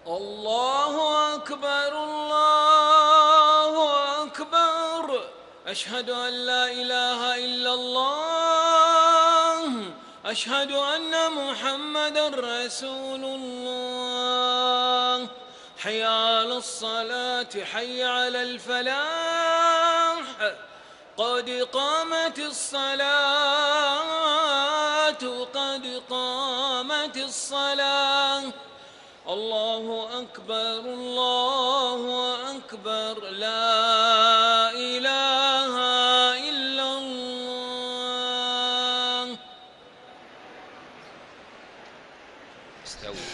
الله أكبر الله أكبر. أشهد أن لا إله إلا الله. أشهد أن محمدًا رسول الله. حي على الصلاة حي على الفلاح. قد قامت الصلاة قد قامت الصلاة. الله أكبر الله أكبر. لا إله إلا الله. استووا،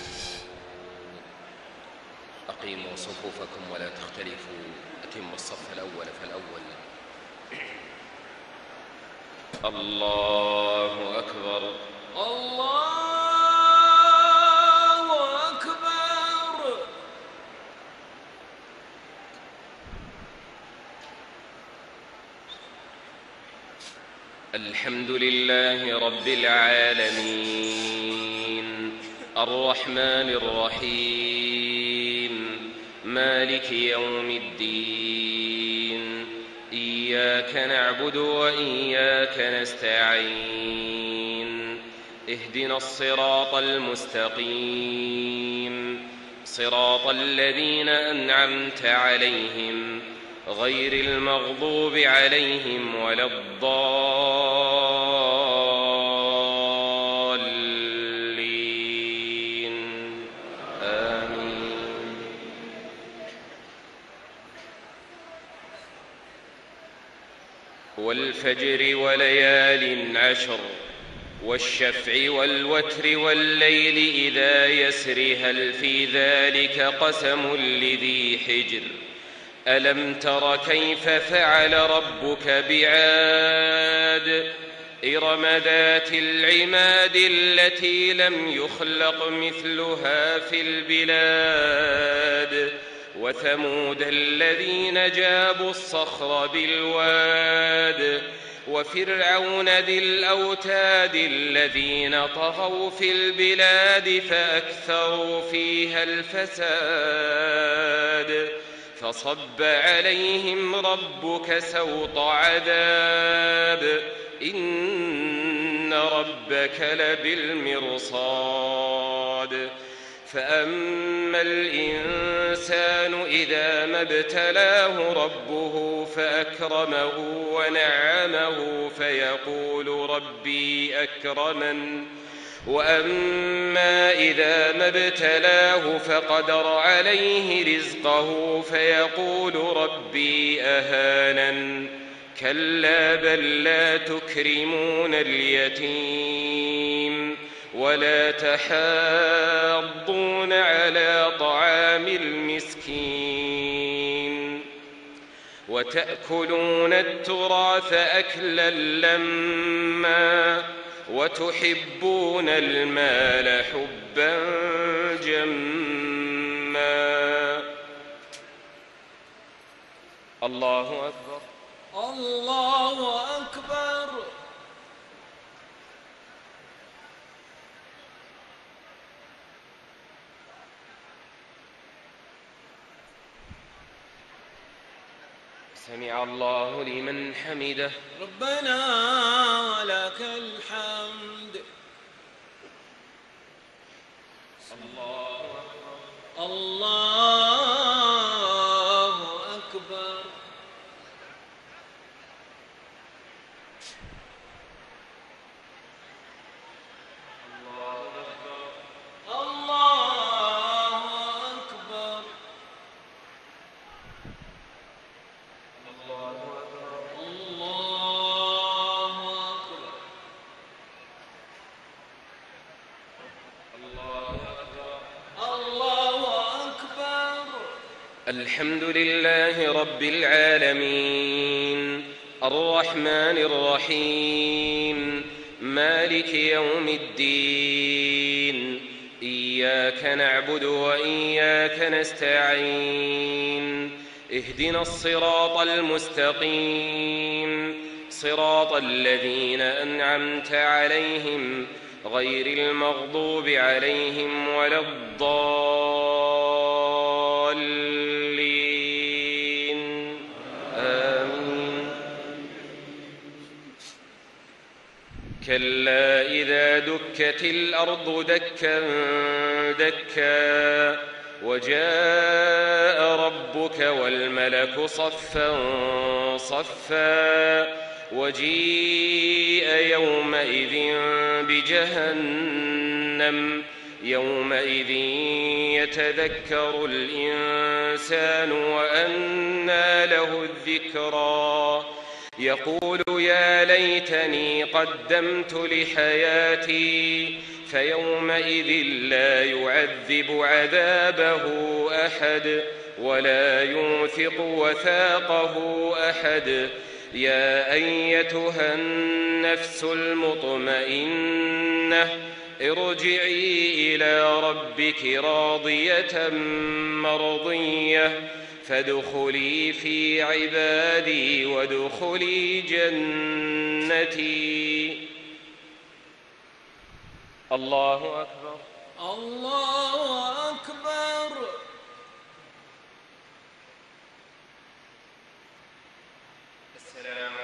أقيموا صفوفكم ولا تختلفوا، أتموا الصف الأول فالأول. الله أكبر الله أكبر. الحمد لله رب العالمين، الرحمن الرحيم، مالك يوم الدين. إياك نعبد وإياك نستعين. اهدنا الصراط المستقيم، صراط الذين أنعمت عليهم غير المغضوب عليهم ولا الضالين. آمين. والفجر وليال عشر، والشفع والوتر والليل إذا يسر، هل في ذلك قسم لذي حجر؟ ألم تر كيف فعل ربك بعاد؟ إرم ذات العماد التي لم يخلق مثلها في البلاد. وثمود الذين جابوا الصخر بالواد. وفرعون ذي الأوتاد الذين طغوا في البلاد فأكثروا فيها الفساد. فصب عليهم ربك سوط عذاب، إن ربك لبالمرصاد. فأما الإنسان إذا ما ابتلاه ربه فأكرمه ونعمه فيقول ربي أكرمن. وأما إذا ما ابتلاه فقدر عليه رزقه فيقول ربي أهانن. كلا بل لا تكرمون اليتيم ولا تحاضون على طعام المسكين وتأكلون التراث أكلا لما وتحبون المال حبا جما. الله أكبر الله أكبر. سمع الله لمن حمده. ربنا ولك الحمد. الله أكبر الله أكبر. الحمد لله رب العالمين، الرحمن الرحيم، مالك يوم الدين. إياك نعبد وإياك نستعين. اهدنا الصراط المستقيم، صراط الذين أنعمت عليهم غير المغضوب عليهم ولا الضالين. كلا إذا دكت الأرض دكا دكا وجاء ربك والملك صفا صفا وجيء يومئذ بجهنم يومئذ يتذكر الإنسان وأنى له الذكرى يقول يا ليتني قدمت لحياتي فيومئذ لا يعذب عذابه أحد ولا يوثق وثاقه أحد يا أيتها النفس المطمئنة ارجعي إلى ربك راضية مرضية فادخلي في عبادي وادخلي جنتي. الله أكبر. الله أكبر. السلام